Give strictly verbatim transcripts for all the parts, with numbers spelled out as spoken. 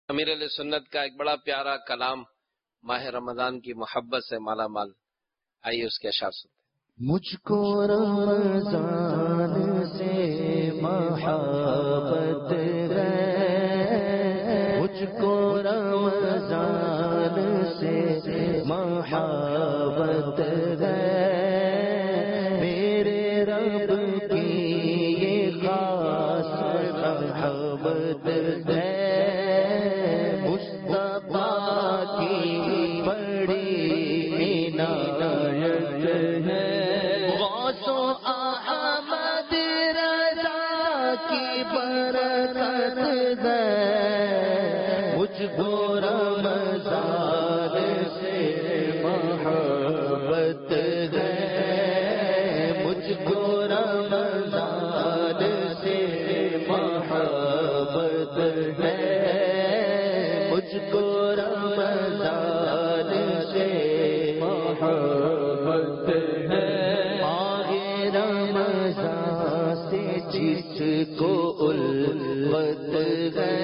امیر علیہ سنت کا ایک بڑا پیارا کلام ماہ رمضان کی محبت سے مالا مال. آئیے اس کے اشعار سنتے ہیں. مجھ کو رمضان سے محبت ہے، مجھ کو رمضان سے محبت ہے، میرے رب کی یہ خاص محبت ہے، مصطفیٰ کی بڑی عنایت ہے، غوث و احمد رضا کی برکت ہے، مجھ کو رمضان سے محبت ہے، مجھ کو رمضان سے محبت ہے، مجھ کو رمضان سے محبت ہے، ماہ رمضان سے جس کو الفت ہے،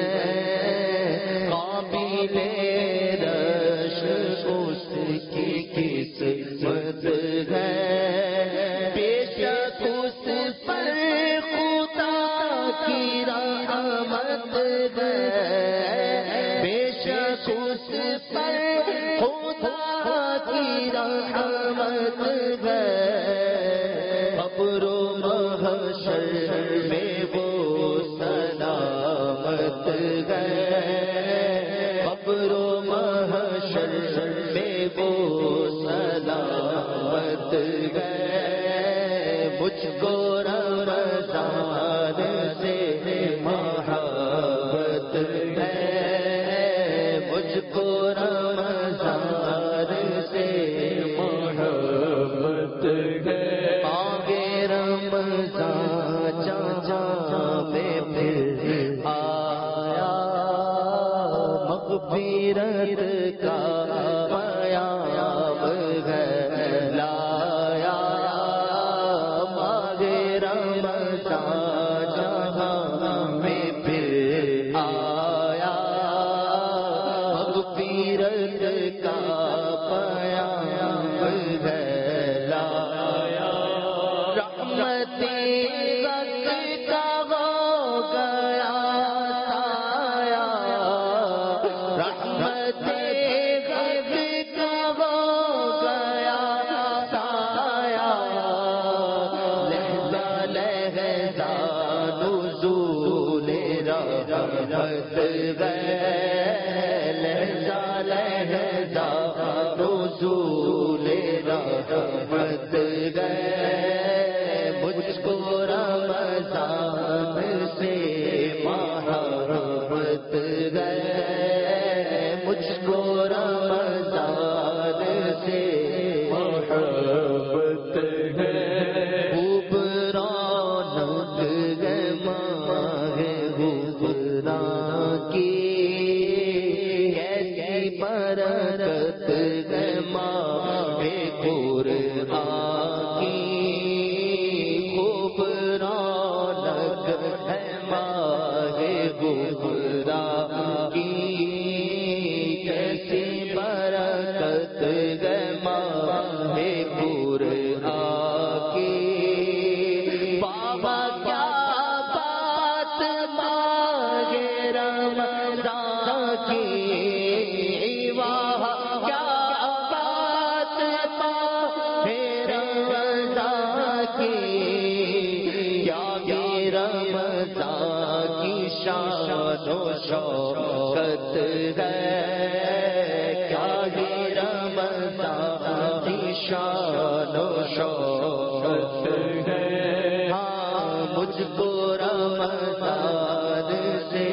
قابل رش اس کی قسمت ہے، بے شک اس پر خدا کی رحمت ہے، بے شک اس پر خدا کی رحمت ہے، قبر و محشر میں وہ سلامت ہے، قبر و محشر میں وہ سلامت ہے، مجھ کو رمضان سے محبت ہے، مجھ کو رمضان سے محبت ہے، آگے رمضان جہاں میں پھر آیا، مغفرت کا پیام ہے لایا، ماہ رمضان جہاں میں پھر آیا، مغفرت کا پیام ہے لایا، رحمت وقت کا ہو گیا سایہ، رحمت وقت کا ہو گیا سایہ، لہجہ لہجہ نزول رحمت ہے، لہجہ لہجہ نزول رحمت ہے، مجھ کو رمضان سے محبت ہے، مجھ کو رمضان سے محبت ہے، خوب رونق ہے ماہ غفران کی، کیسی برکت ہے ماہ قرآن کی، خوب رونق ہے ماہ غفران کی، کیسی برکت ہے ماہ قرآن کی، بابا کیا بات ماہ رمضان کی، واہ کیا بات ماہ رمضان کی، کیا یہ رمضان کی شان و شوکت ہے، کیا یہ رمضان کی شان و شوکت ہے، ہاں مجھ کو رمضان سے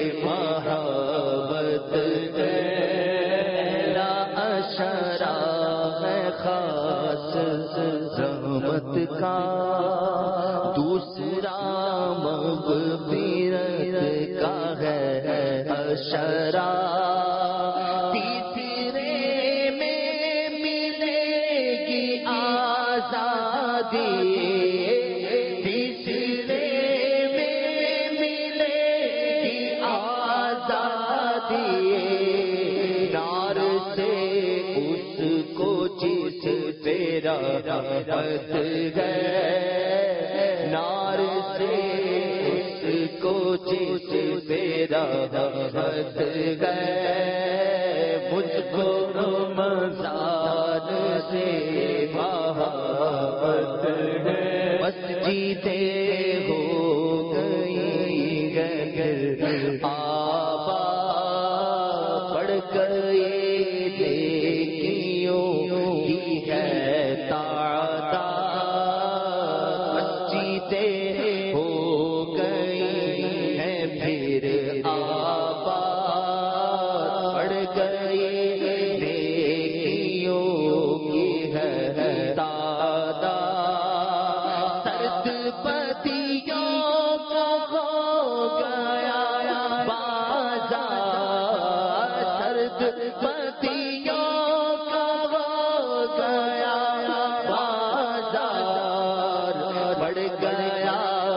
محبت ہے، لا اشرا ہے خاص زحمت کا، دوسرا مغفرت کا ہے اشرا، تیسرے میں ملے گی آزادی، تیسرے میں ملے گی آزادی، دیے نار سے اس کو جس پہ رحمت ہے، نار سے اس کو جس پہ رحمت ہے، مجھ کو رمضان سے محبت ہے، مسجدیں ہو گئی گگر آباد، پڑھ گئے نیکیوں کی ہے تعداد، مسجدیں ہو گئی ہیں پھر آباد، پڑھ گئے نیکیوں کی ہے تعداد، سرد پتیوں کو ہو گیا بازار، سرد پتیوں کو ہو گیا بازار، بڑھ گیا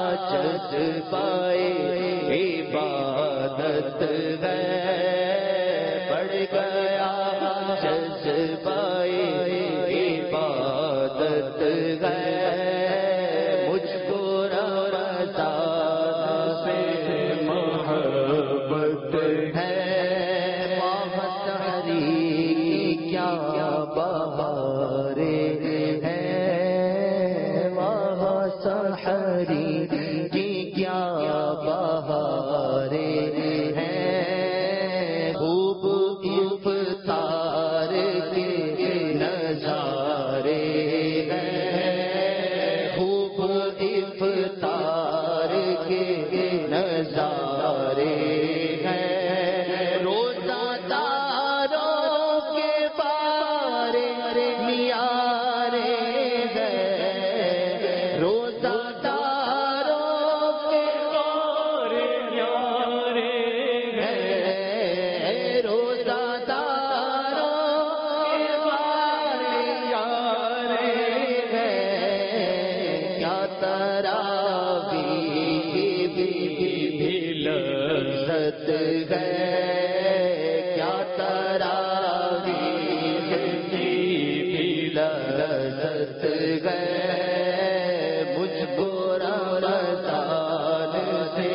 جذبۂ عبادت ہے، بڑھ گیا جذبۂ عبادت ہے، مجھ کو رمضان سے محبت ہے، ماہ سحری کی کیا بہاریں ہیں، ماہ سحری کی کیا بہاریں ہیں، خوب افطار کے نظارے ہیں، خوب افطار کے نظارے ہیں، روزہ داروں کے بارے میارے ہیں، روزہ داروں کے بارے میارے ہیں، روزہ داروں کے بارے میارے ہیں، کیا تراویح بھی لذت ہے، کیا تراویح بھی لذت ہے، مجھ کو رمضان سے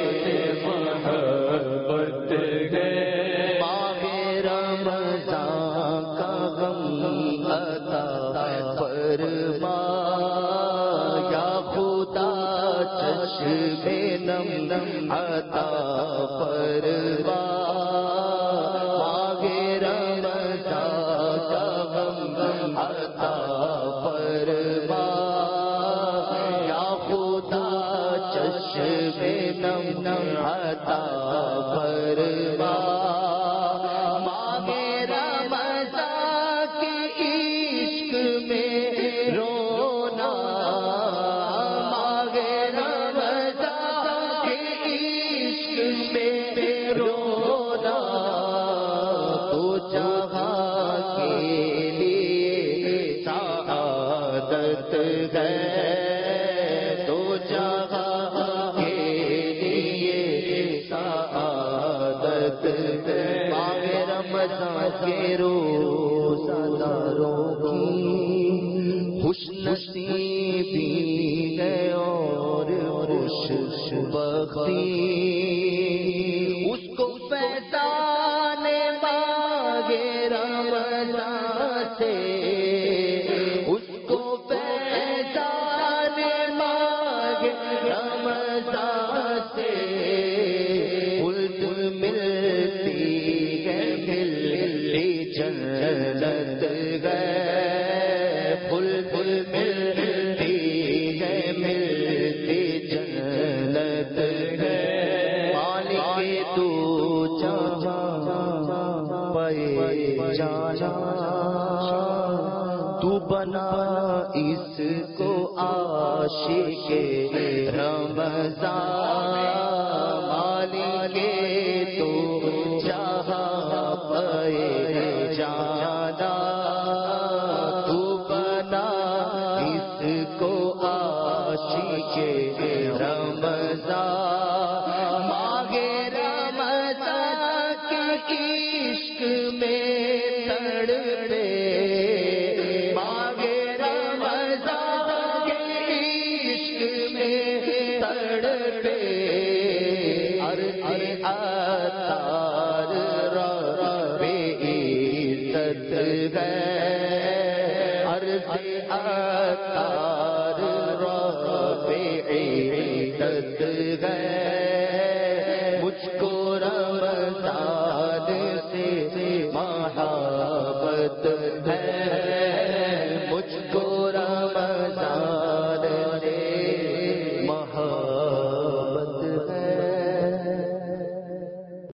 محبت ہے، ماہ رمضان کا غم عطا فرما، یا خدا چشم نم عطا فرما، ماہ رمضان کا غم عطا فرما، یا خدا چشم نم عطا فرما، ماہ رمضان کے عشق میں رونا، ماہ رمضان کے عشق میں رونا، تو جہاں کے لیے سعادت ہے، تو جہاں کے لیے سعادت ہے، ماہ رمضان کے روزہ داروں کی خوش نصیبی ہے اور خوش بختی، اس کو فیضان ماہ رمضان سے، اس کو فیضان ماہ رمضان سے خلد ملتی ہے، ملتی جنت ہے، خلد ملتی ہے، ملتی جنت ہے، مالک تو جہاں پے جانا، تو بنا اس کو عاشق رمضان، مالک تو جہاں پے جانا، تو بنا اس کو عاشق رمضان، ماہ رمضان کی عشق میں تڑپے مانگے رمضان کے عشق میں تڑپے عرض عطار رب عزت ہے عرض عطار رب عزت ہے مجھ کو رمضان سے محبت ہے